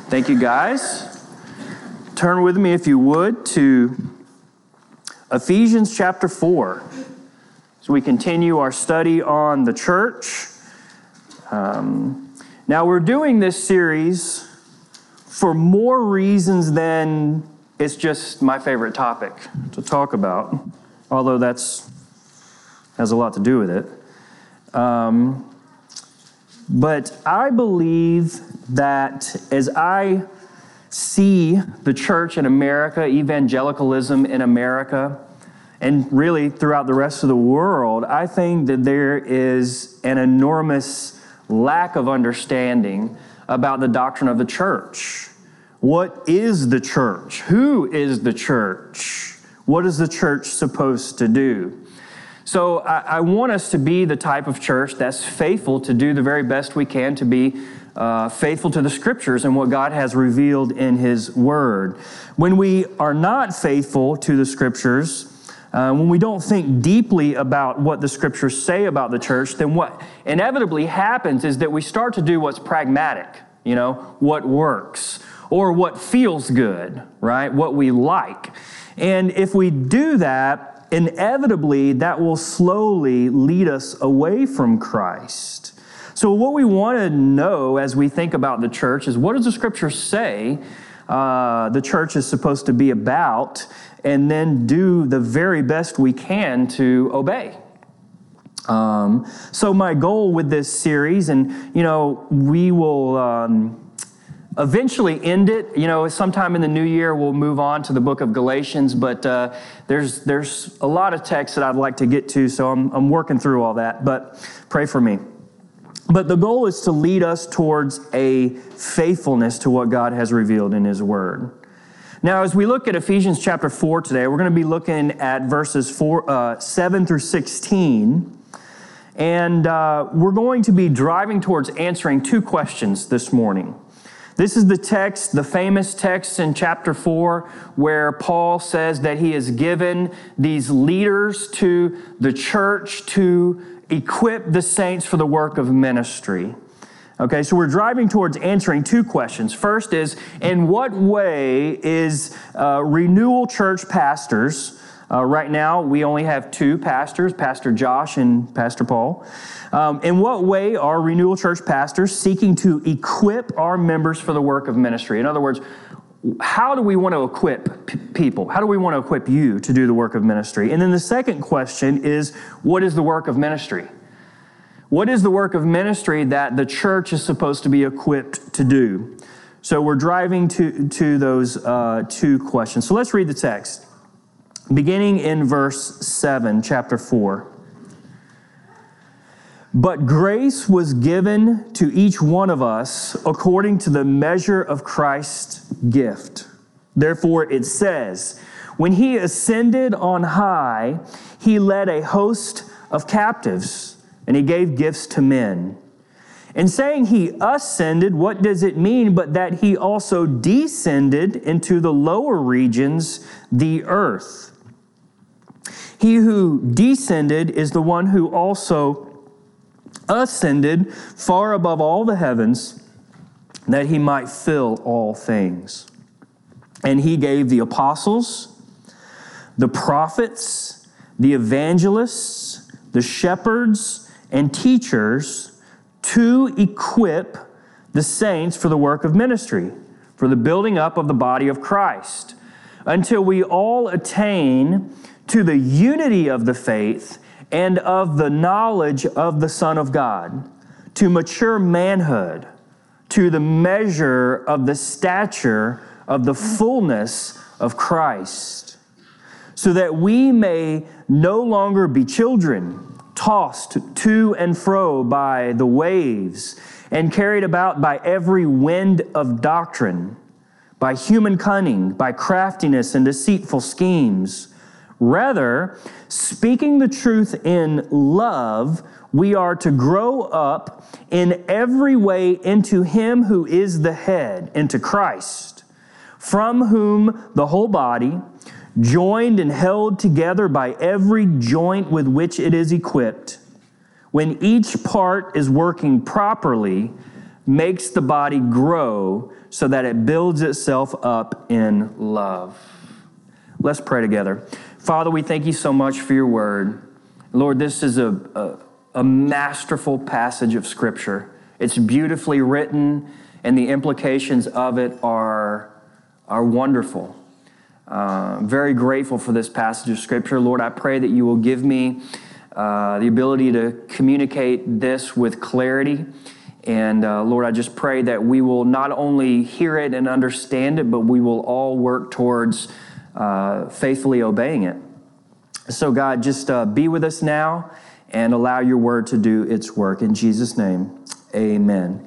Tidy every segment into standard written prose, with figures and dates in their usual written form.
Thank you, guys. Turn with me, if you would, to Ephesians chapter 4. As we continue our study on the church. Now, we're doing this series for more reasons than it's just my favorite topic to talk about, although has a lot to do with it. But I believe that as I see the church in America, evangelicalism in America, and really throughout the rest of the world, I think that there is an enormous lack of understanding about the doctrine of the church. What is the church? Who is the church? What is the church supposed to do? So I want us to be the type of church that's faithful to do the very best we can to be faithful to the Scriptures and what God has revealed in His Word. When we are not faithful to the Scriptures, when we don't think deeply about what the Scriptures say about the church, then what inevitably happens is that we start to do what's pragmatic, what works, or what feels good, right? What we like. And if we do that, inevitably, that will slowly lead us away from Christ. So what we want to know as we think about the church is, what does the Scripture say the church is supposed to be about, and then do the very best we can to obey. So my goal with this series, and we will eventually end it. Sometime in the new year, we'll move on to the book of Galatians, but there's a lot of texts that I'd like to get to, so I'm working through all that, but pray for me. But the goal is to lead us towards a faithfulness to what God has revealed in His Word. Now, as we look at Ephesians chapter 4 today, we're going to be looking at verses 7 through 16, and we're going to be driving towards answering two questions this morning. This is the text, the famous text in chapter 4, where Paul says that he has given these leaders to the church to equip the saints for the work of ministry. Okay, so we're driving towards answering two questions. First is, in what way is Renewal Church pastors, right now we only have two pastors, Pastor Josh and Pastor Paul. In what way are Renewal Church pastors seeking to equip our members for the work of ministry? In other words, how do we want to equip people? How do we want to equip you to do the work of ministry? And then the second question is, what is the work of ministry? What is the work of ministry that the church is supposed to be equipped to do? So we're driving to those two questions. So let's read the text. Beginning in verse 7, chapter 4. But grace was given to each one of us according to the measure of Christ's gift. Therefore it says, when He ascended on high, He led a host of captives, and He gave gifts to men. In saying He ascended, what does it mean but that He also descended into the lower regions, the earth? He who descended is the one who also ascended far above all the heavens, that He might fill all things. And He gave the apostles, the prophets, the evangelists, the shepherds, and teachers to equip the saints for the work of ministry, for the building up of the body of Christ, until we all attain to the unity of the faith and of the knowledge of the Son of God, to mature manhood, to the measure of the stature of the fullness of Christ, so that we may no longer be children, tossed to and fro by the waves, and carried about by every wind of doctrine, by human cunning, by craftiness and deceitful schemes. Rather, speaking the truth in love, we are to grow up in every way into Him who is the head, into Christ, from whom the whole body, joined and held together by every joint with which it is equipped, when each part is working properly, makes the body grow so that it builds itself up in love. Let's pray together. Father, we thank you so much for your word. Lord, this is a masterful passage of Scripture. It's beautifully written, and the implications of it are wonderful. Very grateful for this passage of Scripture. Lord, I pray that you will give me the ability to communicate this with clarity. And Lord, I just pray that we will not only hear it and understand it, but we will all work towards faithfully obeying it. So God, just be with us now and allow your word to do its work. In Jesus' name, amen.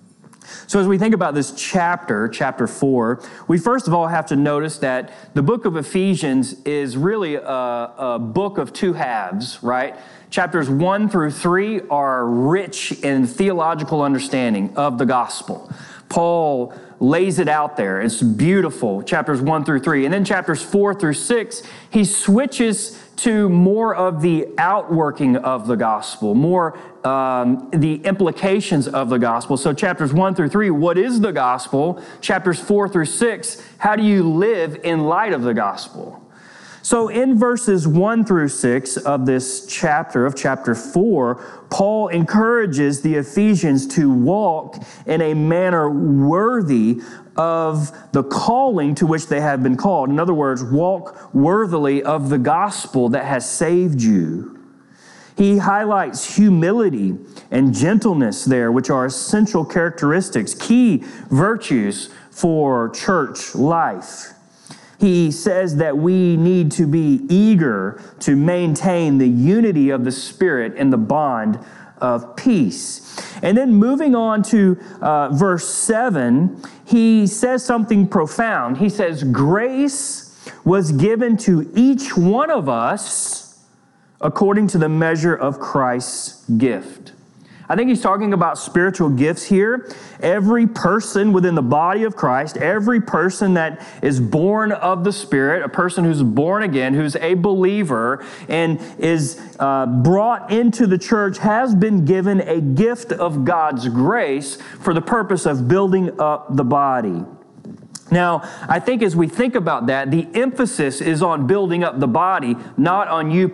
So as we think about this chapter 4, we first of all have to notice that the book of Ephesians is really a book of two halves, right? Chapters 1 through 3 are rich in theological understanding of the gospel. Paul lays it out there. It's beautiful, chapters 1 through 3. And then chapters 4 through 6, he switches to more of the outworking of the gospel, more the implications of the gospel. So chapters 1 through 3, what is the gospel? Chapters 4 through 6, how do you live in light of the gospel? So in verses 1 through 6 of this chapter, of chapter 4, Paul encourages the Ephesians to walk in a manner worthy of the calling to which they have been called. In other words, walk worthily of the gospel that has saved you. He highlights humility and gentleness there, which are essential characteristics, key virtues for church life. He says that we need to be eager to maintain the unity of the Spirit in the bond of peace. And then moving on to verse 7, he says something profound. He says, grace was given to each one of us according to the measure of Christ's gift. I think he's talking about spiritual gifts here. Every person within the body of Christ, every person that is born of the Spirit, a person who's born again, who's a believer, and is brought into the church, has been given a gift of God's grace for the purpose of building up the body. Now, I think as we think about that, the emphasis is on building up the body, not on you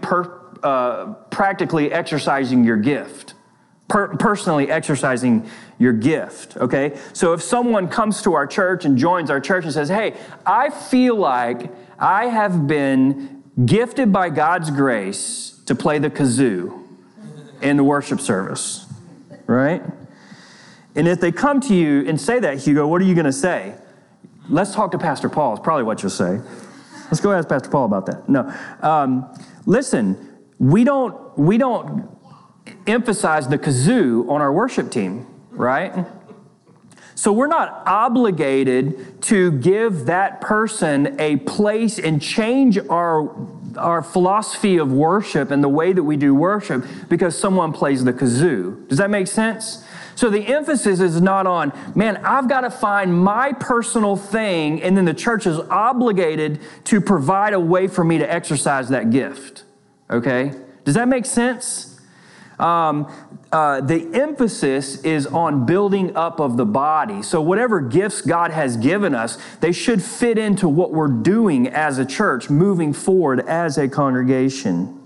practically exercising your gift. Personally exercising your gift, okay? So if someone comes to our church and joins our church and says, hey, I feel like I have been gifted by God's grace to play the kazoo in the worship service, right? And if they come to you and say that, Hugo, what are you going to say? Let's talk to Pastor Paul is probably what you'll say. Let's go ask Pastor Paul about that. No, listen, we don't emphasize the kazoo on our worship team, right? So we're not obligated to give that person a place and change our philosophy of worship and the way that we do worship because someone plays the kazoo. Does that make sense? So the emphasis is not on, man, I've got to find my personal thing, and then the church is obligated to provide a way for me to exercise that gift, okay? Does that make sense? The emphasis is on building up of the body. So whatever gifts God has given us, they should fit into what we're doing as a church, moving forward as a congregation.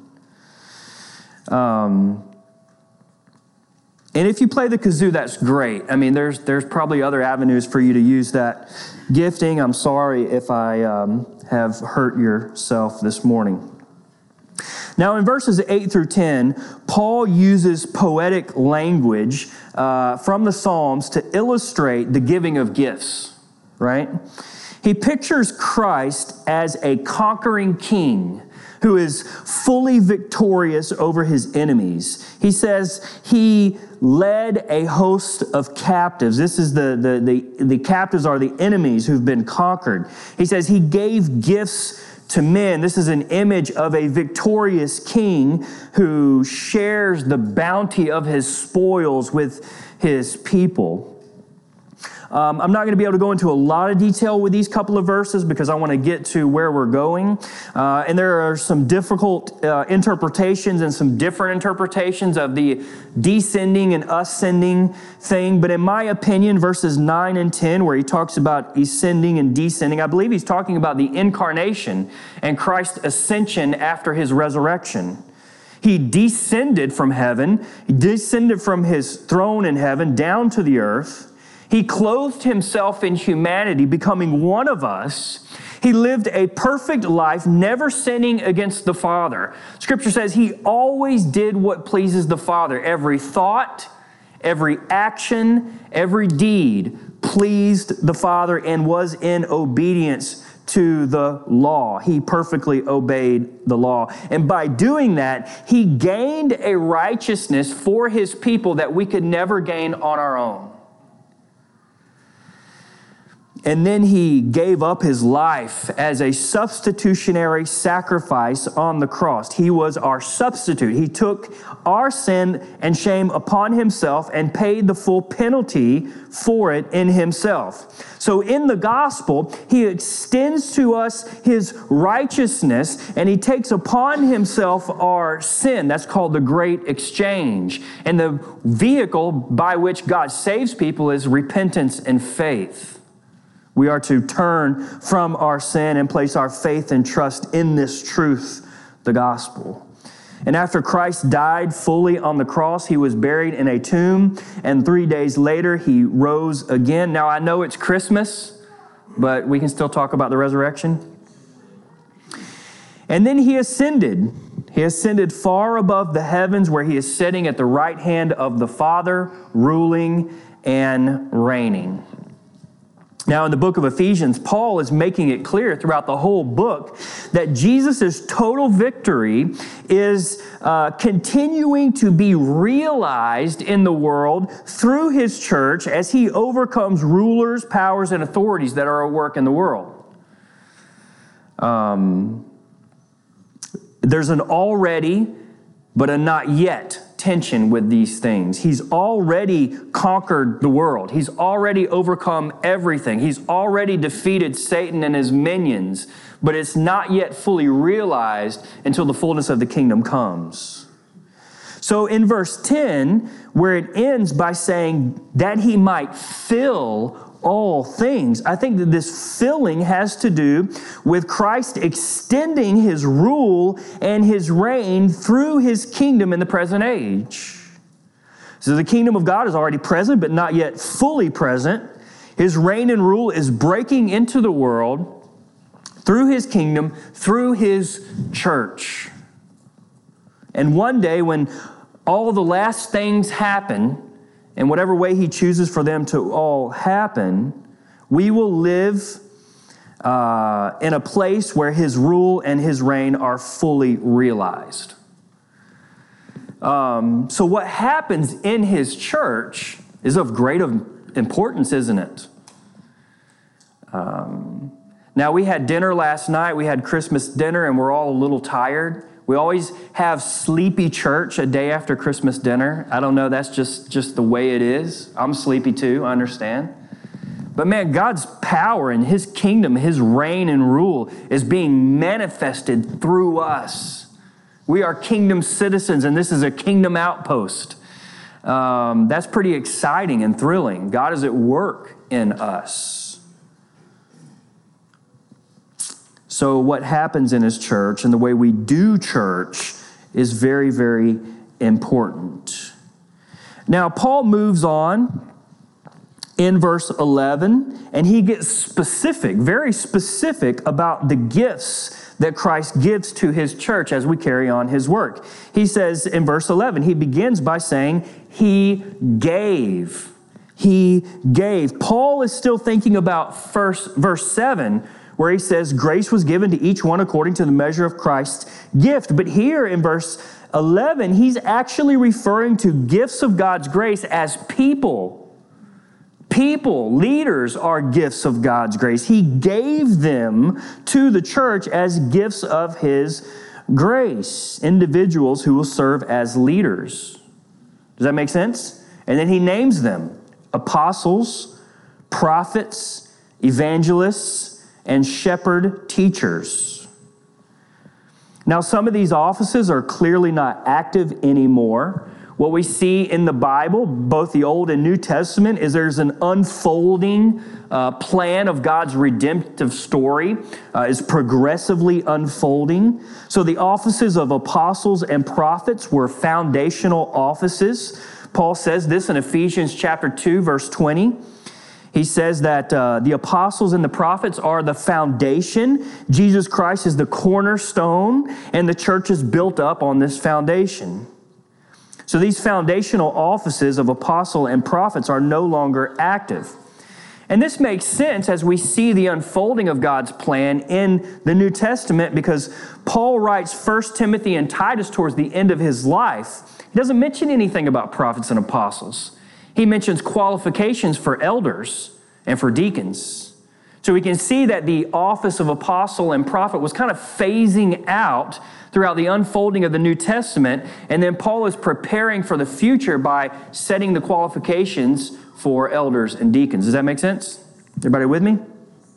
And if you play the kazoo, that's great. I mean, there's probably other avenues for you to use that gifting. I'm sorry if I have hurt yourself this morning. Now, in verses 8 through 10, Paul uses poetic language from the Psalms to illustrate the giving of gifts, right? He pictures Christ as a conquering king who is fully victorious over his enemies. He says he led a host of captives. This is the captives are the enemies who've been conquered. He says he gave gifts to men. This is an image of a victorious king who shares the bounty of his spoils with his people. I'm not going to be able to go into a lot of detail with these couple of verses because I want to get to where we're going. And there are some difficult interpretations and some different interpretations of the descending and ascending thing. But in my opinion, verses 9 and 10, where he talks about ascending and descending, I believe he's talking about the incarnation and Christ's ascension after his resurrection. He descended from heaven. He descended from his throne in heaven down to the earth. He clothed himself in humanity, becoming one of us. He lived a perfect life, never sinning against the Father. Scripture says he always did what pleases the Father. Every thought, every action, every deed pleased the Father and was in obedience to the law. He perfectly obeyed the law. And by doing that, he gained a righteousness for his people that we could never gain on our own. And then he gave up his life as a substitutionary sacrifice on the cross. He was our substitute. He took our sin and shame upon himself and paid the full penalty for it in himself. So in the gospel, he extends to us his righteousness and he takes upon himself our sin. That's called the great exchange. And the vehicle by which God saves people is repentance and faith. We are to turn from our sin and place our faith and trust in this truth, the gospel. And after Christ died fully on the cross, he was buried in a tomb, and 3 days later, he rose again. Now, I know it's Christmas, but we can still talk about the resurrection. And then he ascended. He ascended far above the heavens where he is sitting at the right hand of the Father, ruling and reigning. Now, in the book of Ephesians, Paul is making it clear throughout the whole book that Jesus' total victory is continuing to be realized in the world through his church as he overcomes rulers, powers, and authorities that are at work in the world. There's an already, but a not yet tension with these things. He's already conquered the world. He's already overcome everything. He's already defeated Satan and his minions, but it's not yet fully realized until the fullness of the kingdom comes. So in verse 10, where it ends by saying that he might fill all things, I think that this filling has to do with Christ extending his rule and his reign through his kingdom in the present age. So the kingdom of God is already present, but not yet fully present. His reign and rule is breaking into the world through his kingdom, through his church. And one day when all the last things happen, in whatever way he chooses for them to all happen, we will live in a place where his rule and his reign are fully realized. So what happens in his church is of great importance, isn't it? Now, we had dinner last night. We had Christmas dinner, and we're all a little tired. We always have sleepy church a day after Christmas dinner. I don't know, that's just the way it is. I'm sleepy too, I understand. But man, God's power and his kingdom, his reign and rule is being manifested through us. We are kingdom citizens, and this is a kingdom outpost. That's pretty exciting and thrilling. God is at work in us. So what happens in his church and the way we do church is very, very important. Now, Paul moves on in verse 11, and he gets specific, very specific about the gifts that Christ gives to his church as we carry on his work. He says in verse 11, he begins by saying, he gave. He gave. Paul is still thinking about verse 7, where he says, grace was given to each one according to the measure of Christ's gift. But here in verse 11, he's actually referring to gifts of God's grace as people. People, leaders are gifts of God's grace. He gave them to the church as gifts of his grace. Individuals who will serve as leaders. Does that make sense? And then he names them: apostles, prophets, evangelists, and shepherd teachers. Now, some of these offices are clearly not active anymore. What we see in the Bible, both the Old and New Testament, is there's an unfolding plan of God's redemptive story, is progressively unfolding. So the offices of apostles and prophets were foundational offices. Paul says this in Ephesians chapter 2, verse 20. He says that the apostles and the prophets are the foundation. Jesus Christ is the cornerstone, and the church is built up on this foundation. So these foundational offices of apostle and prophets are no longer active. And this makes sense as we see the unfolding of God's plan in the New Testament, because Paul writes 1 Timothy and Titus towards the end of his life. He doesn't mention anything about prophets and apostles. He mentions qualifications for elders and for deacons. So we can see that the office of apostle and prophet was kind of phasing out throughout the unfolding of the New Testament, and then Paul is preparing for the future by setting the qualifications for elders and deacons. Does that make sense? Everybody with me?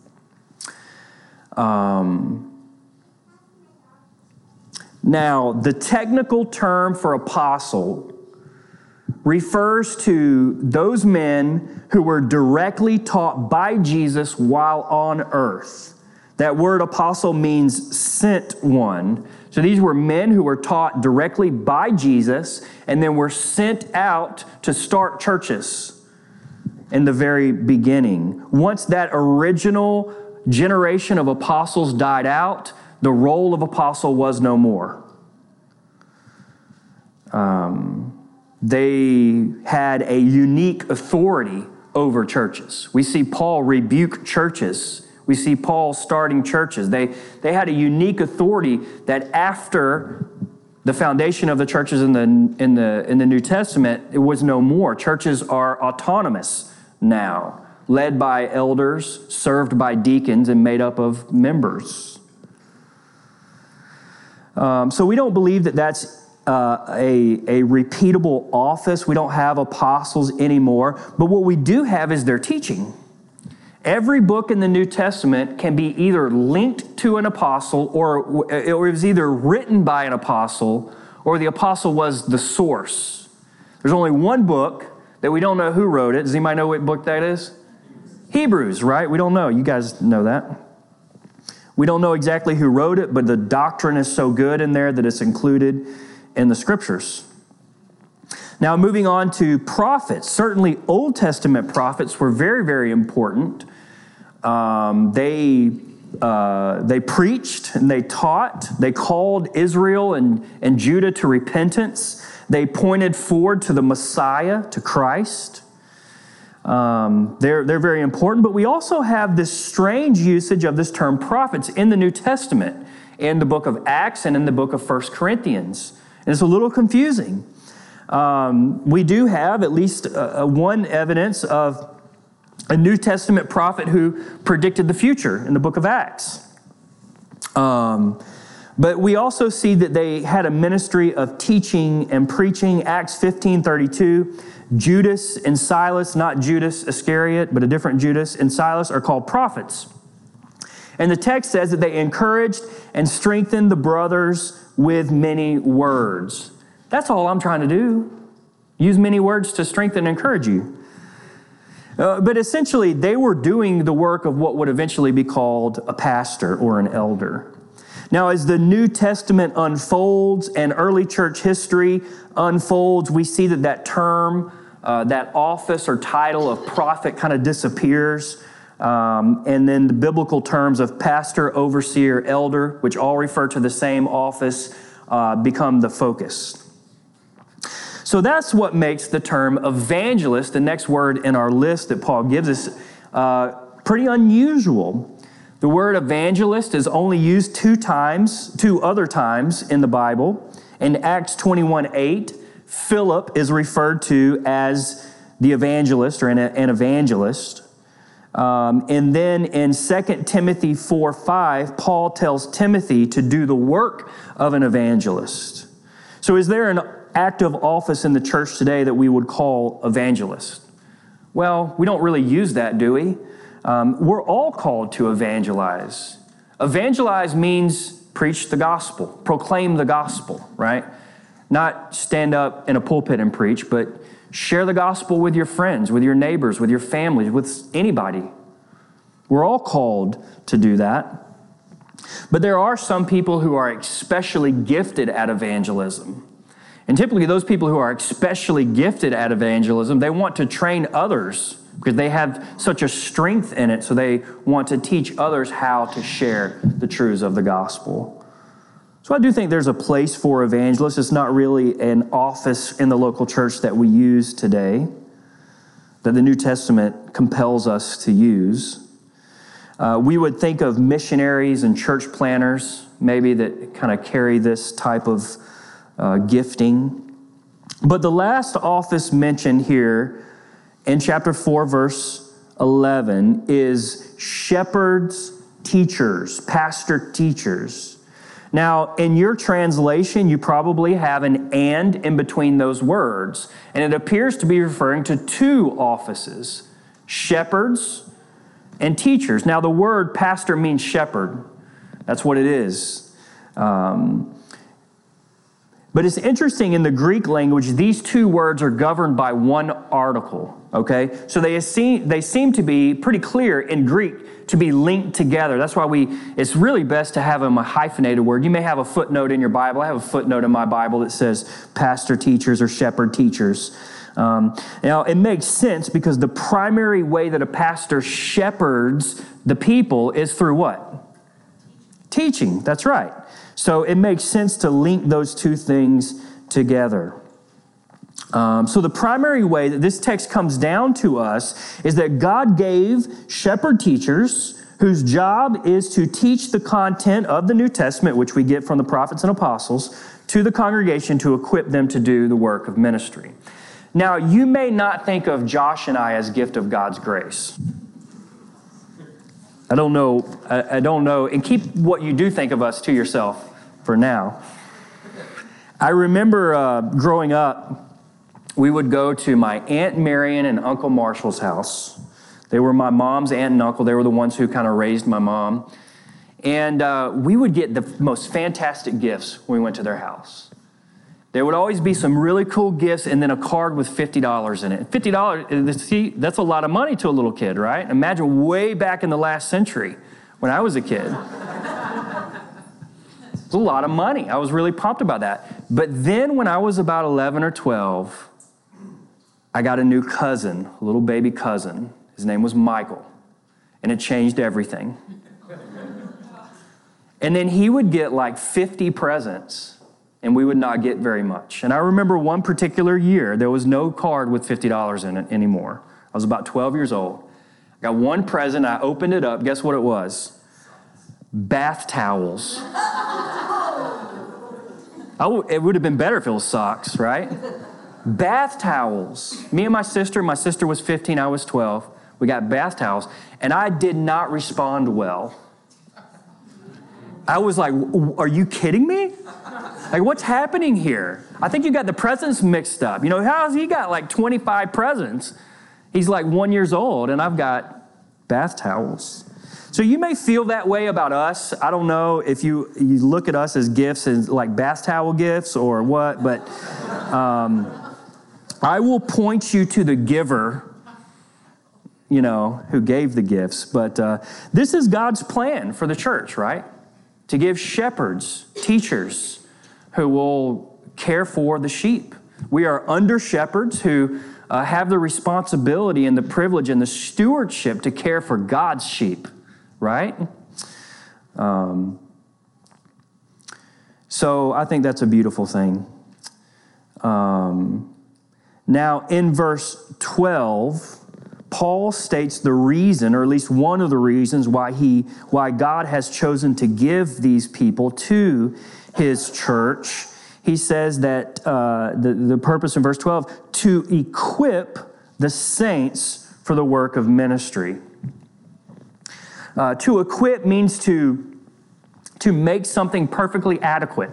Now, the technical term for apostle refers to those men who were directly taught by Jesus while on earth. That word apostle means sent one. So these were men who were taught directly by Jesus and then were sent out to start churches in the very beginning. Once that original generation of apostles died out, the role of apostle was no more. They had a unique authority over churches. We see Paul rebuke churches. We see Paul starting churches. They had a unique authority that after the foundation of the churches in the New Testament, it was no more. Churches are autonomous now, led by elders, served by deacons, and made up of members. So we don't believe that that's a repeatable office. We don't have apostles anymore. But what we do have is their teaching. Every book in the New Testament can be either linked to an apostle, or it was either written by an apostle, or the apostle was the source. There's only one book that we don't know who wrote it. Does anybody know what book that is? Hebrews, right? We don't know. You guys know that. We don't know exactly who wrote it, but the doctrine is so good in there that it's included in the scriptures. Now, moving on to prophets. Certainly, Old Testament prophets were very, very important. They preached and they taught. They called Israel and Judah to repentance. They pointed forward to the Messiah, to Christ. They're very important, but we also have this strange usage of this term prophets in the New Testament, in the book of Acts and in the book of 1 Corinthians. And it's a little confusing. We do have at least one evidence of a New Testament prophet who predicted the future in the book of Acts. But we also see that they had a ministry of teaching and preaching. Acts 15:32, Judas and Silas, not Judas Iscariot, but a different Judas, and Silas are called prophets. And the text says that they encouraged and strengthened the brothers with many words. That's all I'm trying to do. Use many words to strengthen and encourage you. But essentially, they were doing the work of what would eventually be called a pastor or an elder. Now, as the New Testament unfolds and early church history unfolds, we see that term, that office or title of prophet kind of disappears. And then the biblical terms of pastor, overseer, elder, which all refer to the same office, become the focus. So that's what makes the term evangelist, the next word in our list that Paul gives us, pretty unusual. The word evangelist is only used two other times in the Bible. In Acts 21:8, Philip is referred to as the evangelist or an evangelist. And then in 2 Timothy 4:5, Paul tells Timothy to do the work of an evangelist. So is there an active office in the church today that we would call evangelist? Well, we don't really use that, do we? We're all called to evangelize. Evangelize means preach the gospel, proclaim the gospel, right? Not stand up in a pulpit and preach, but share the gospel with your friends, with your neighbors, with your families, with anybody. We're all called to do that. But there are some people who are especially gifted at evangelism. And typically those people who are especially gifted at evangelism, they want to train others because they have such a strength in it, so they want to teach others how to share the truths of the gospel. So I do think there's a place for evangelists. It's not really an office in the local church that we use today, that the New Testament compels us to use. We would think of missionaries and church planners, maybe, that kind of carry this type of gifting. But the last office mentioned here in chapter 4, verse 11 is shepherds, teachers, pastor teachers. Now, in your translation, you probably have an "and" in between those words, and it appears to be referring to two offices, shepherds and teachers. Now, the word pastor means shepherd. That's what it is. But it's interesting, in the Greek language, these two words are governed by one article, okay? So they seem to be pretty clear in Greek to be linked together. That's why it's really best to have them a hyphenated word. You may have a footnote in your Bible. I have a footnote in my Bible that says pastor teachers or shepherd teachers. Now, it makes sense because the primary way that a pastor shepherds the people is through what? Teaching. That's right. So it makes sense to link those two things together. So the primary way that this text comes down to us is that God gave shepherd teachers whose job is to teach the content of the New Testament, which we get from the prophets and apostles, to the congregation to equip them to do the work of ministry. Now, you may not think of Josh and I as gift of God's grace. I don't know, and keep what you do think of us to yourself for now. I remember growing up, we would go to my Aunt Marion and Uncle Marshall's house. They were my mom's aunt and uncle. They were the ones who kind of raised my mom. And we would get the most fantastic gifts when we went to their house. There would always be some really cool gifts and then a card with $50 in it. $50, see, that's a lot of money to a little kid, right? Imagine way back in the last century when I was a kid. It's a lot of money. I was really pumped about that. But then when I was about 11 or 12, I got a new cousin, a little baby cousin. His name was Michael, and it changed everything. And then he would get like 50 presents, and we would not get very much. And I remember one particular year, there was no card with $50 in it anymore. I was about 12 years old. I got one present, I opened it up. Guess what it was? Bath towels. It would have been better if it was socks, right? Bath towels. Me and my sister was 15, I was 12. We got bath towels, and I did not respond well. I was like, are you kidding me? Like, what's happening here? I think you got the presents mixed up. You know, how's he got like 25 presents? He's like 1 year old, and I've got bath towels. So you may feel that way about us. I don't know if you look at us as gifts, as like bath towel gifts or what, but I will point you to the giver, you know, who gave the gifts. But this is God's plan for the church, right? To give shepherds, teachers, who will care for the sheep. We are under shepherds who have the responsibility and the privilege and the stewardship to care for God's sheep, right? So I think that's a beautiful thing. Now, in verse 12, Paul states the reason, or at least one of the reasons, why God has chosen to give these people to his church. He says that the purpose in verse 12, to equip the saints for the work of ministry. To equip means to make something perfectly adequate.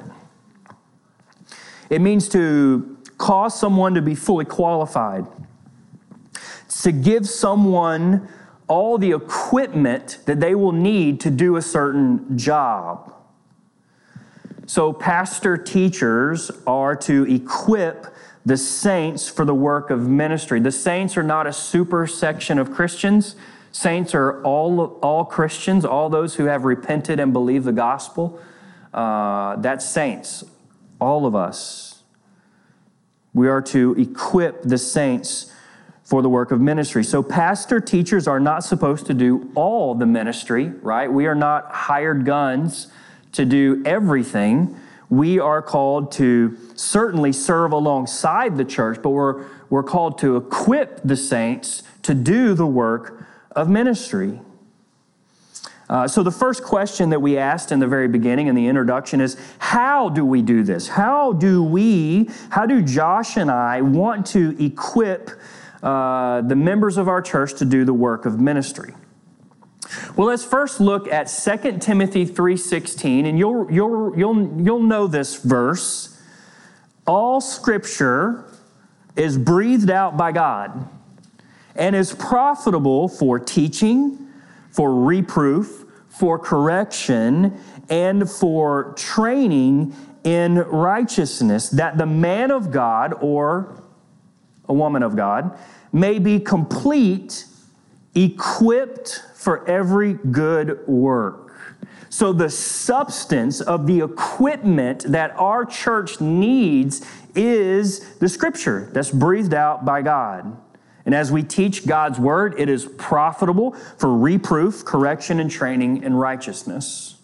It means to cause someone to be fully qualified. to give someone all the equipment that they will need to do a certain job. So pastor teachers are to equip the saints for the work of ministry. The saints are not a super section of Christians. Saints are all Christians, all those who have repented and believed the gospel. That's saints, all of us. We are to equip the saints for the work of ministry. So pastor teachers are not supposed to do all the ministry, right? We are not hired guns to do everything. We are called to certainly serve alongside the church, but we're called to equip the saints to do the work of ministry. So the first question that we asked in the very beginning in the introduction is, how do we do this? How do Josh and I want to equip the members of our church to do the work of ministry? Well, let's first look at 2 Timothy 3:16, and you'll know this verse. All Scripture is breathed out by God and is profitable for teaching, for reproof, for correction, and for training in righteousness, that the man of God or a woman of God may be complete, equipped for every good work. So the substance of the equipment that our church needs is the Scripture that's breathed out by God. And as we teach God's word, it is profitable for reproof, correction, and training in righteousness.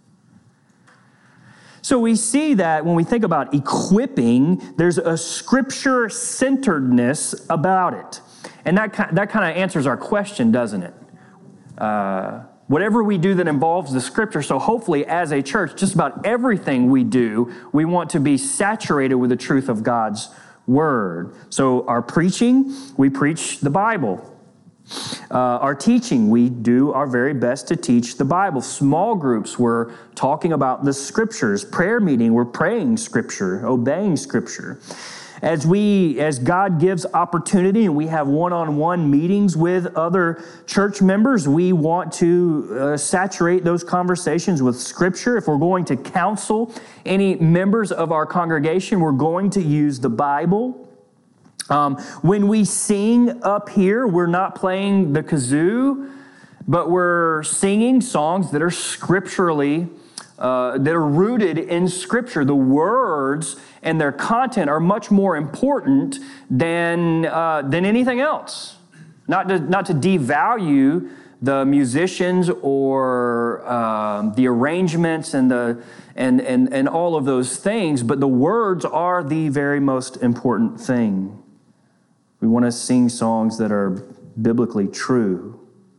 So we see that when we think about equipping, there's a Scripture-centeredness about it. And that kind of answers our question, doesn't it? Whatever we do that involves the Scripture, so hopefully as a church, just about everything we do, we want to be saturated with the truth of God's Word. So our preaching, we preach the Bible. Our teaching, we do our very best to teach the Bible. Small groups, we're talking about the Scriptures. Prayer meeting, we're praying Scripture, obeying Scripture. As God gives opportunity and we have one-on-one meetings with other church members, we want to saturate those conversations with Scripture. If we're going to counsel any members of our congregation, we're going to use the Bible. When we sing up here, we're not playing the kazoo, but we're singing songs that are scripturally that are rooted in Scripture. The words and their content are much more important than anything else. Not to devalue the musicians or the arrangements and all of those things, but the words are the very most important thing. We want to sing songs that are biblically true.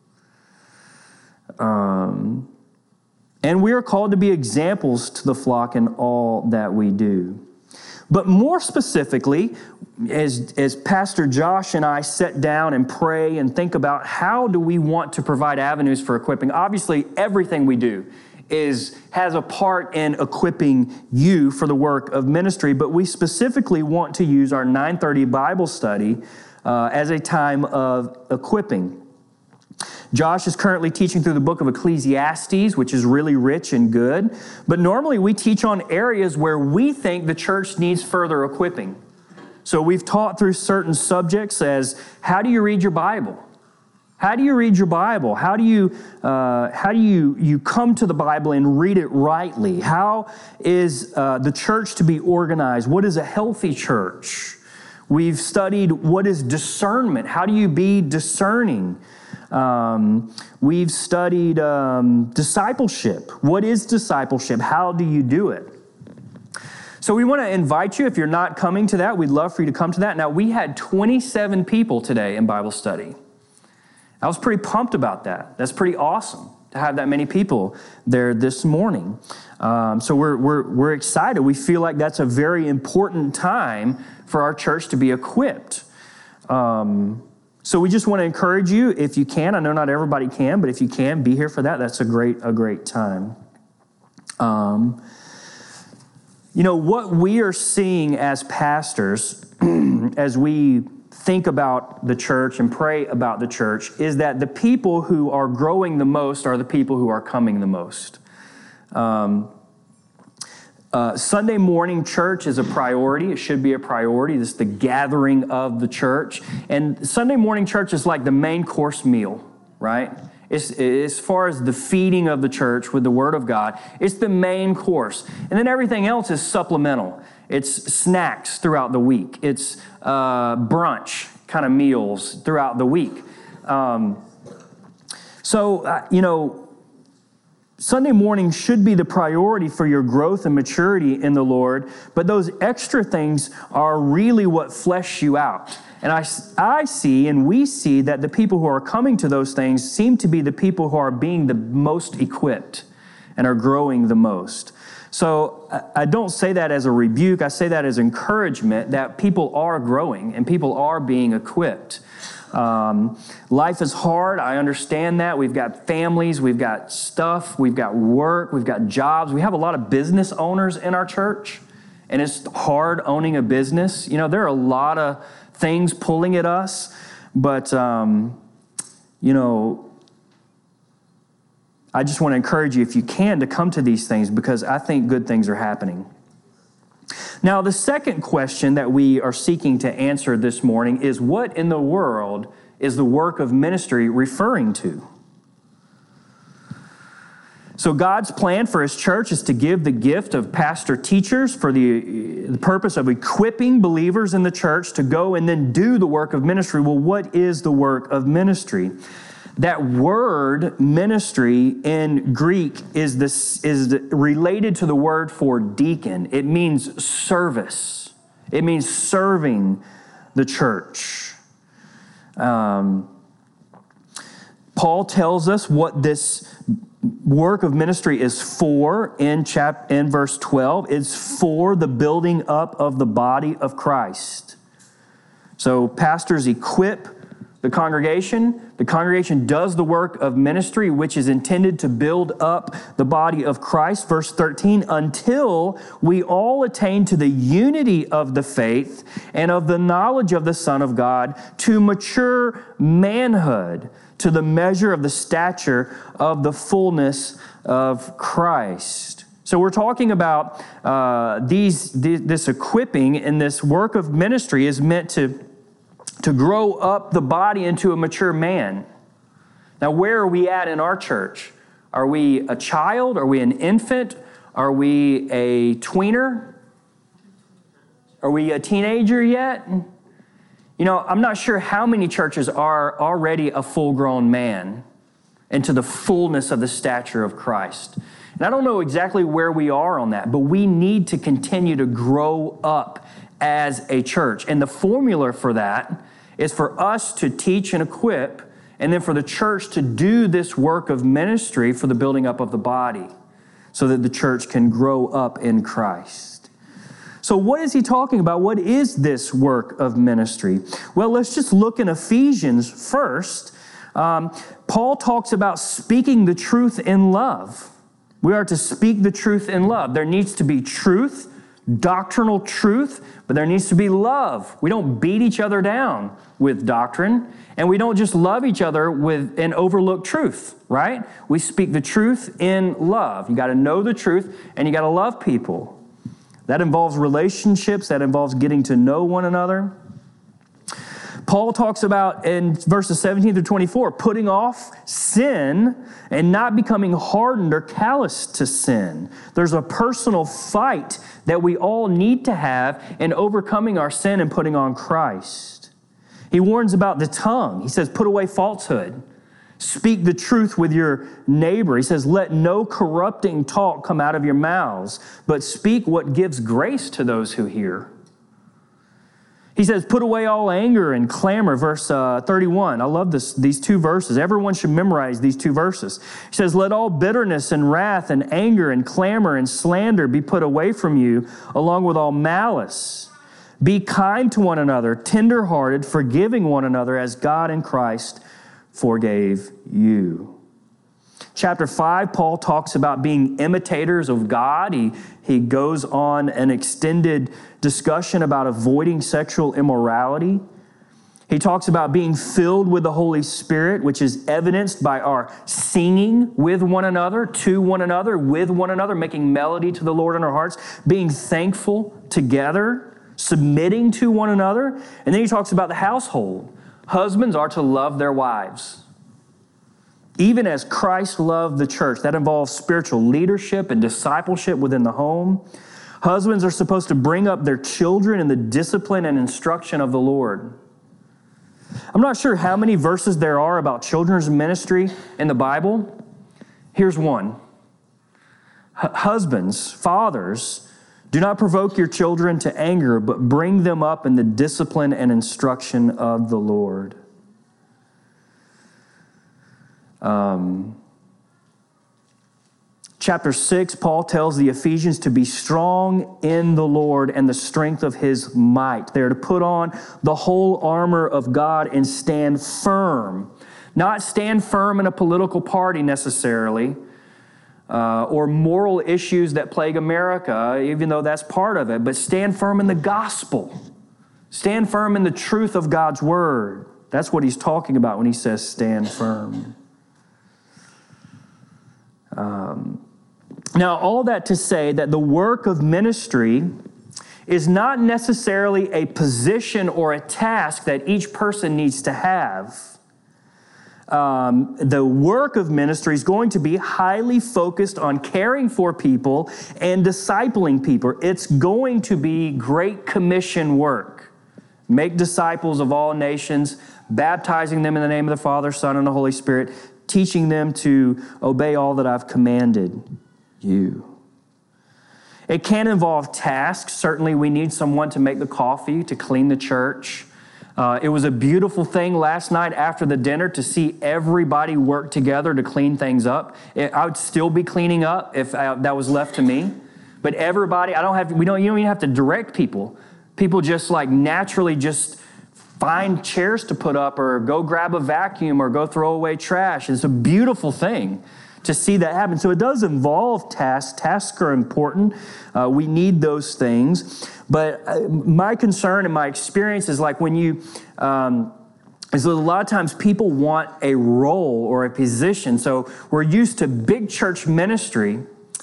And we are called to be examples to the flock in all that we do. But more specifically, as Pastor Josh and I sit down and pray and think about how do we want to provide avenues for equipping, obviously everything we do has a part in equipping you for the work of ministry, but we specifically want to use our 9:30 Bible study as a time of equipping. Josh is currently teaching through the book of Ecclesiastes, which is really rich and good. But normally we teach on areas where we think the church needs further equipping. So we've taught through certain subjects as how do you read your Bible? How do you read your Bible? How do you come to the Bible and read it rightly? How is the church to be organized? What is a healthy church? We've studied what is discernment. How do you be discerning? We've studied discipleship. What is discipleship? How do you do it? So we want to invite you, if you're not coming to that, we'd love for you to come to that. Now, we had 27 people today in Bible study. I was pretty pumped about that. That's pretty awesome to have that many people there this morning. So we're excited. We feel like that's a very important time for our church to be equipped. So we just want to encourage you, if you can. I know not everybody can, but if you can, be here for that. That's a great time. What we are seeing as pastors, as we think about the church and pray about the church is that the people who are growing the most are the people who are coming the most. Sunday morning church is a priority. It should be a priority. This is the gathering of the church. And Sunday morning church is like the main course meal, right? It's, as far as the feeding of the church with the Word of God, it's the main course. And then everything else is supplemental. It's snacks throughout the week. It's brunch kind of meals throughout the week. Sunday morning should be the priority for your growth and maturity in the Lord, but those extra things are really what flesh you out. And I see and we see that the people who are coming to those things seem to be the people who are being the most equipped and are growing the most. So I don't say that as a rebuke. I say that as encouragement that people are growing and people are being equipped. Life is hard. I understand that. We've got families, we've got stuff, we've got work, we've got jobs. We have a lot of business owners in our church, and it's hard owning a business. You know, there are a lot of things pulling at us, but, I just want to encourage you, if you can, to come to these things because I think good things are happening. Now, the second question that we are seeking to answer this morning is, what in the world is the work of ministry referring to? So God's plan for His church is to give the gift of pastor teachers for the purpose of equipping believers in the church to go and then do the work of ministry. Well, what is the work of ministry? That word ministry in Greek is related to the word for deacon. It means service. It means serving the church. Paul tells us what this work of ministry is for in verse 12. It's for the building up of the body of Christ. So pastors equip the congregation does the work of ministry, which is intended to build up the body of Christ. Verse 13, until we all attain to the unity of the faith and of the knowledge of the Son of God, to mature manhood, to the measure of the stature of the fullness of Christ. So we're talking about this equipping, and this work of ministry is meant to grow up the body into a mature man. Now, where are we at in our church? Are we a child? Are we an infant? Are we a tweener? Are we a teenager yet? You know, I'm not sure how many churches are already a full-grown man into the fullness of the stature of Christ. And I don't know exactly where we are on that, but we need to continue to grow up as a church. And the formula for that is for us to teach and equip, and then for the church to do this work of ministry for the building up of the body so that the church can grow up in Christ. So what is he talking about? What is this work of ministry? Well, let's just look in Ephesians first. Paul talks about speaking the truth in love. We are to speak the truth in love. There needs to be truth, doctrinal truth, but there needs to be love. We don't beat each other down with doctrine, and we don't just love each other with an overlooked truth, right? We speak the truth in love. You got to know the truth, and you got to love people. That involves relationships. That involves getting to know one another. Paul talks about in verses 17 through 24, putting off sin and not becoming hardened or callous to sin. There's a personal fight that we all need to have in overcoming our sin and putting on Christ. He warns about the tongue. He says, put away falsehood. Speak the truth with your neighbor. He says, let no corrupting talk come out of your mouths, but speak what gives grace to those who hear. He says, put away all anger and clamor, verse 31. I love these two verses. Everyone should memorize these two verses. He says, let all bitterness and wrath and anger and clamor and slander be put away from you, along with all malice. Be kind to one another, tenderhearted, forgiving one another as God in Christ forgave you. Chapter 5, Paul talks about being imitators of God. He goes on an extended discussion about avoiding sexual immorality. He talks about being filled with the Holy Spirit, which is evidenced by our singing with one another, to one another, with one another, making melody to the Lord in our hearts, being thankful together, submitting to one another. And then he talks about the household. Husbands are to love their wives, even as Christ loved the church. That involves spiritual leadership and discipleship within the home. Husbands are supposed to bring up their children in the discipline and instruction of the Lord. I'm not sure how many verses there are about children's ministry in the Bible. Here's one. Husbands, fathers, do not provoke your children to anger, but bring them up in the discipline and instruction of the Lord. Chapter 6, Paul tells the Ephesians to be strong in the Lord and the strength of his might. They're to put on the whole armor of God and stand firm. Not stand firm in a political party necessarily, or moral issues that plague America, even though that's part of it, but stand firm in the gospel. Stand firm in the truth of God's word. That's what he's talking about when he says stand firm. Now, all that to say that the work of ministry is not necessarily a position or a task that each person needs to have. The work of ministry is going to be highly focused on caring for people and discipling people. It's going to be Great Commission work. Make disciples of all nations, baptizing them in the name of the Father, Son, and the Holy Spirit, teaching them to obey all that I've commanded you. It can involve tasks. Certainly we need someone to make the coffee, to clean the church. It was a beautiful thing last night after the dinner to see everybody work together to clean things up. I would still be cleaning up if that was left to me. But everybody, you don't even have to direct people. People just like naturally just find chairs to put up or go grab a vacuum or go throw away trash. It's a beautiful thing to see that happen. So it does involve tasks. Tasks are important. We need those things. But my concern and my experience is like when you, is a lot of times people want a role or a position. So we're used to big church ministry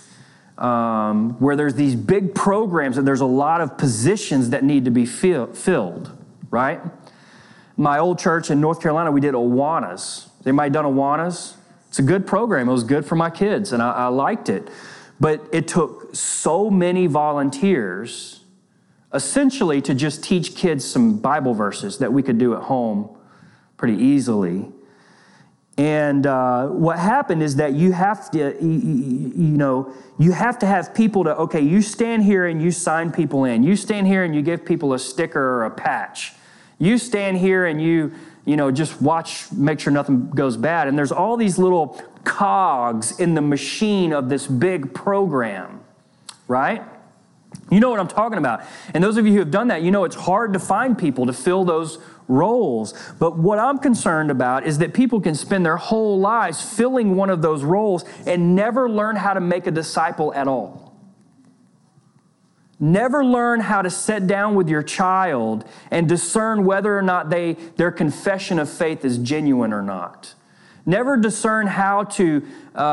where there's these big programs and there's a lot of positions that need to be filled, right? My old church in North Carolina, we did Awanas. Has anybody done Awanas? It's a good program. It was good for my kids, and I liked it. But it took so many volunteers, essentially, to just teach kids some Bible verses that we could do at home pretty easily. And what happened is that you have to, you have to have people to, okay, you stand here and you sign people in. You stand here and you give people a sticker or a patch. You stand here and you just watch, make sure nothing goes bad. And there's all these little cogs in the machine of this big program, right? You know what I'm talking about. And those of you who have done that, you know it's hard to find people to fill those roles. But what I'm concerned about is that people can spend their whole lives filling one of those roles and never learn how to make a disciple at all. Never learn how to sit down with your child and discern whether or not their confession of faith is genuine or not. Never discern how to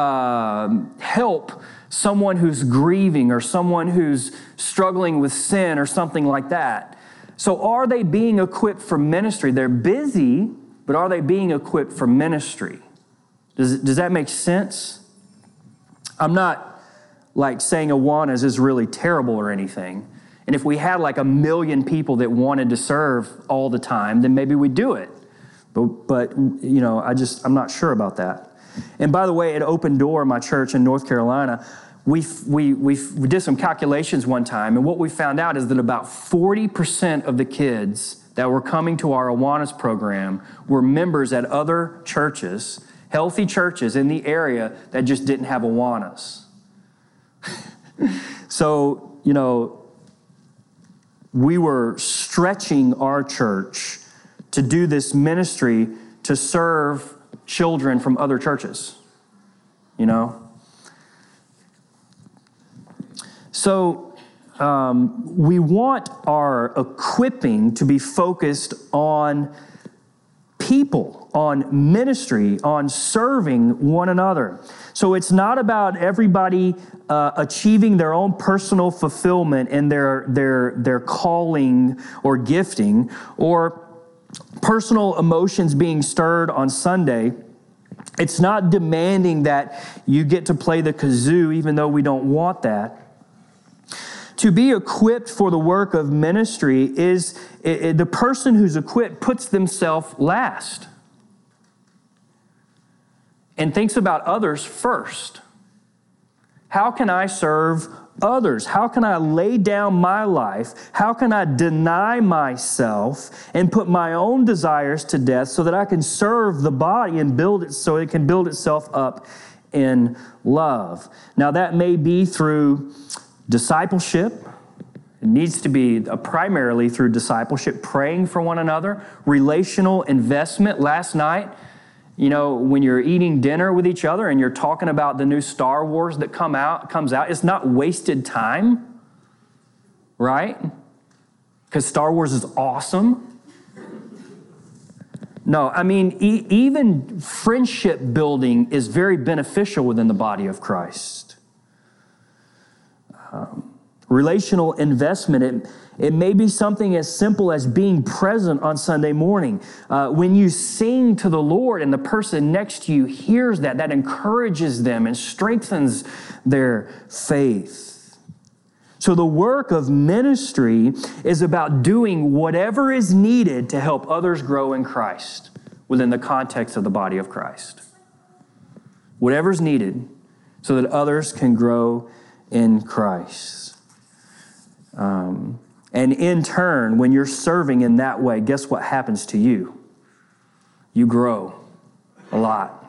help someone who's grieving or someone who's struggling with sin or something like that. So are they being equipped for ministry? They're busy, but are they being equipped for ministry? Does that make sense? I'm not like saying Awanas is really terrible or anything. And if we had like 1 million people that wanted to serve all the time, then maybe we'd do it. But I'm not sure about that. And by the way, at Open Door, my church in North Carolina, we did some calculations one time, and what we found out is that about 40% of the kids that were coming to our Awanas program were members at other churches, healthy churches in the area that just didn't have Awanas. So, we were stretching our church to do this ministry to serve children from other churches, So we want our equipping to be focused on people, on ministry, on serving one another. So it's not about everybody achieving their own personal fulfillment in their calling or gifting, or personal emotions being stirred on Sunday. It's not demanding that you get to play the kazoo, even though we don't want that. To be equipped for the work of ministry is the person who's equipped puts themselves last and thinks about others first. How can I serve others? How can I lay down my life? How can I deny myself and put my own desires to death so that I can serve the body and build it so it can build itself up in love? Now, that may be through discipleship. It needs to be primarily through discipleship, praying for one another, relational investment. Last night, when you're eating dinner with each other and you're talking about the new Star Wars that comes out, it's not wasted time, right? Because Star Wars is awesome. No, even friendship building is very beneficial within the body of Christ. Relational investment, it may be something as simple as being present on Sunday morning. When you sing to the Lord and the person next to you hears that encourages them and strengthens their faith. So the work of ministry is about doing whatever is needed to help others grow in Christ within the context of the body of Christ. Whatever's needed so that others can grow in Christ. And in turn, when you're serving in that way, guess what happens to you? You grow a lot.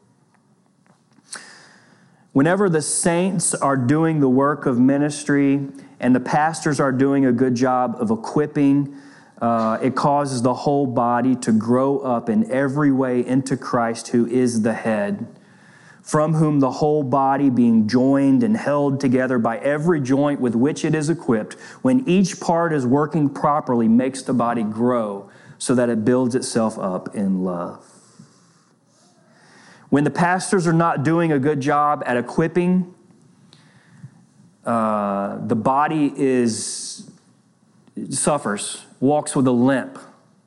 Whenever the saints are doing the work of ministry and the pastors are doing a good job of equipping, it causes the whole body to grow up in every way into Christ, who is the head, from whom the whole body, being joined and held together by every joint with which it is equipped, when each part is working properly, makes the body grow so that it builds itself up in love. When the pastors are not doing a good job at equipping, the body suffers, walks with a limp.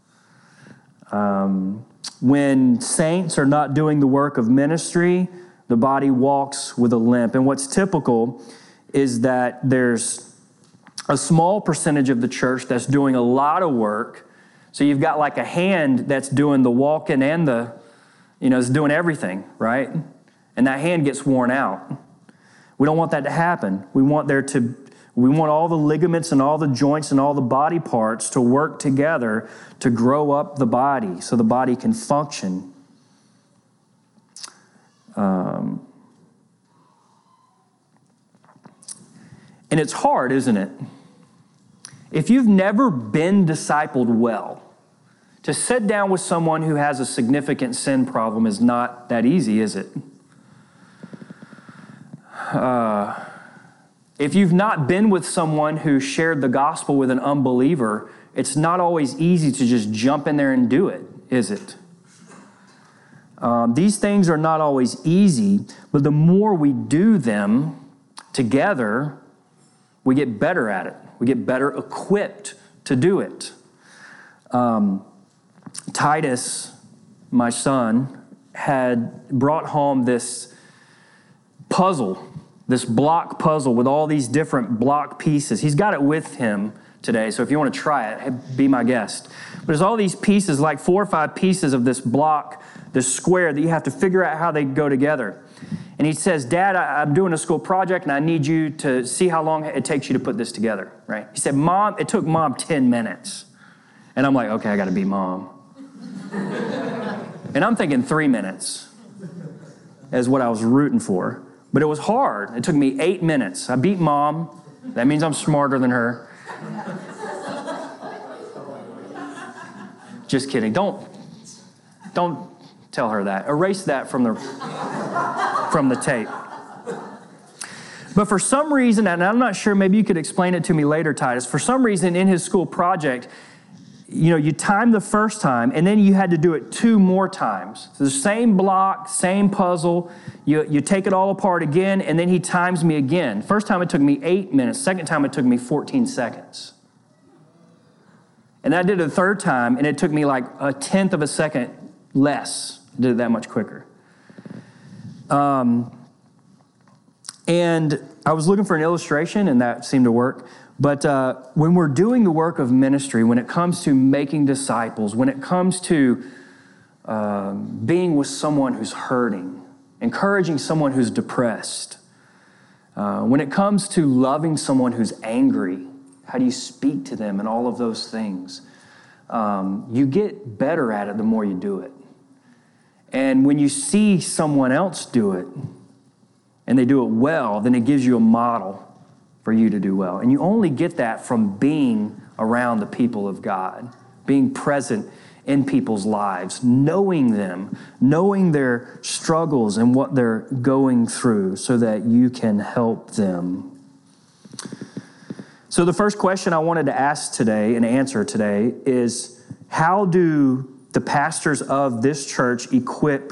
When saints are not doing the work of ministry, the body walks with a limp. And what's typical is that there's a small percentage of the church that's doing a lot of work. So you've got like a hand that's doing the walking and is doing everything, right? And that hand gets worn out. We don't want that to happen. We want all the ligaments and all the joints and all the body parts to work together to grow up the body so the body can function. And it's hard, isn't it? If you've never been discipled well, to sit down with someone who has a significant sin problem is not that easy, is it? If you've not been with someone who shared the gospel with an unbeliever, it's not always easy to just jump in there and do it, is it? These things are not always easy, but the more we do them together, we get better at it. We get better equipped to do it. Titus, my son, had brought home this puzzle, this block puzzle with all these different block pieces. He's got it with him today, so if you want to try it, be my guest. But there's all these pieces, like 4 or 5 pieces of this block, this square that you have to figure out how they go together. And he says, Dad, I'm doing a school project and I need you to see how long it takes you to put this together, right? He said, Mom, it took Mom 10 minutes. And I'm like, okay, I got to beat Mom. And I'm thinking 3 minutes is what I was rooting for. But it was hard. It took me 8 minutes. I beat Mom. That means I'm smarter than her. Just kidding. Don't tell her that. Erase that from the tape. But for some reason, and I'm not sure, maybe you could explain it to me later, Titus. For some reason, in his school project, you time the first time, and then you had to do it 2 more times. So the same block, same puzzle. You take it all apart again, and then he times me again. First time it took me 8 minutes. Second time it took me 14 seconds. And I did it a third time, and it took me like a tenth of a second less. I did it that much quicker. And I was looking for an illustration, and that seemed to work. But when we're doing the work of ministry, when it comes to making disciples, when it comes to being with someone who's hurting, encouraging someone who's depressed, when it comes to loving someone who's angry, how do you speak to them and all of those things? You get better at it the more you do it. And when you see someone else do it, and they do it well, then it gives you a model for you to do well. And you only get that from being around the people of God, being present in people's lives, knowing them, knowing their struggles and what they're going through so that you can help them. So the first question I wanted to ask today and answer today is, how do the pastors of this church equip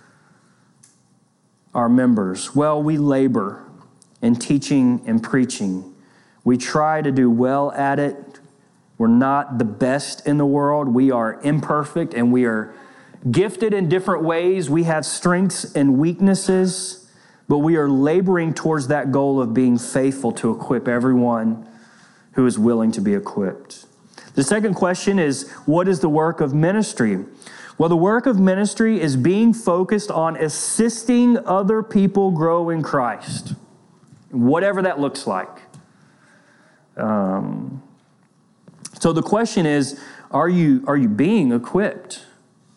our members? Well, we labor in teaching and preaching. We try to do well at it. We're not the best in the world. We are imperfect and we are gifted in different ways. We have strengths and weaknesses, but we are laboring towards that goal of being faithful to equip everyone who is willing to be equipped. The second question is, what is the work of ministry? Well, the work of ministry is being focused on assisting other people grow in Christ, whatever that looks like. So the question is, are you being equipped?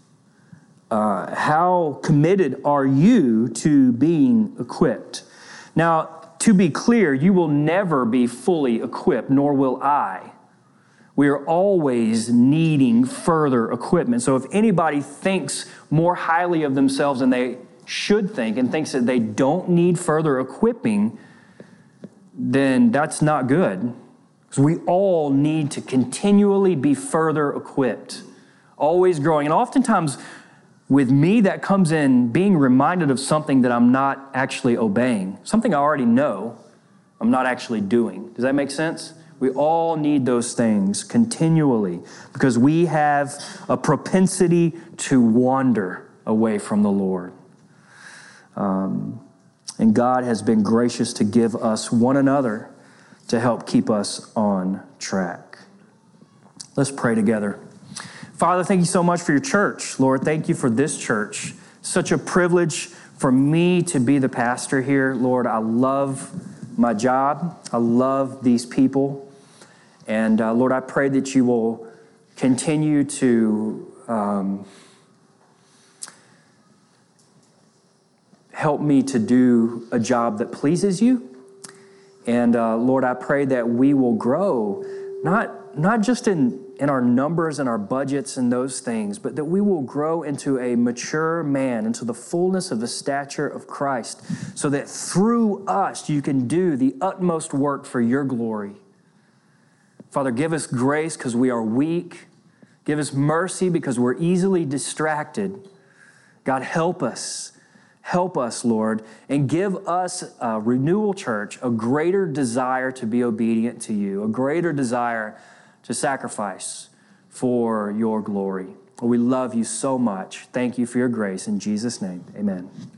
How committed are you to being equipped? Now, to be clear, you will never be fully equipped, nor will I. We are always needing further equipment. So if anybody thinks more highly of themselves than they should think and thinks that they don't need further equipping, then that's not good. Because we all need to continually be further equipped, always growing. And oftentimes with me, that comes in being reminded of something that I'm not actually obeying, something I already know I'm not actually doing. Does that make sense? We all need those things continually because we have a propensity to wander away from the Lord. And God has been gracious to give us one another to help keep us on track. Let's pray together. Father, thank you so much for your church. Lord, thank you for this church. Such a privilege for me to be the pastor here. Lord, I love my job. I love these people. And Lord, I pray that you will continue to help me to do a job that pleases you. And Lord, I pray that we will grow, not just in our numbers and our budgets and those things, but that we will grow into a mature man, into the fullness of the stature of Christ, so that through us you can do the utmost work for your glory. Father, give us grace because we are weak. Give us mercy because we're easily distracted. God, help us. Help us, Lord, and give us, Renewal Church, a greater desire to be obedient to you, a greater desire to sacrifice for your glory. We love you so much. Thank you for your grace. In Jesus' name, amen.